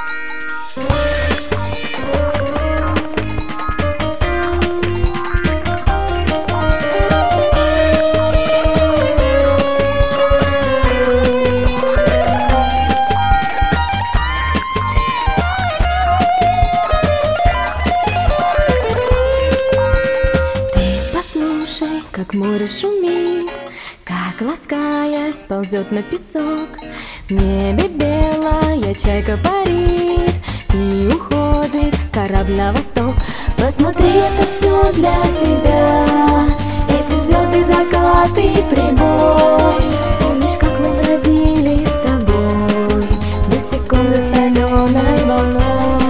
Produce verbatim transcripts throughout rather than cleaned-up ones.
Как море шумит, как ласкаясь ползет на песок. В небе белая чайка парит и уходит корабль на восток. Посмотри, это все для тебя, эти звезды, закаты, прибой. Помнишь, как мы бродили с тобой босиком за соленой волной?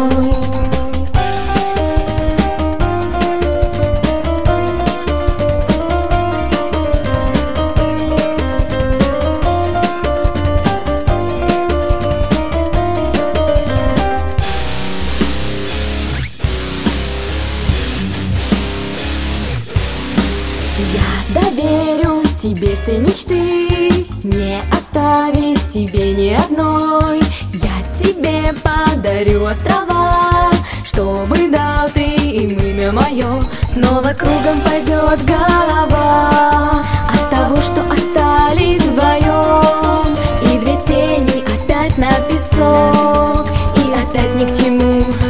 Я доверю тебе все мечты, не оставив себе ни одной. Я тебе подарю острова, чтобы дал ты им имя мое. Снова кругом пойдет голова от того, что остались вдвоем. И две тени опять на песок, и опять ни к чему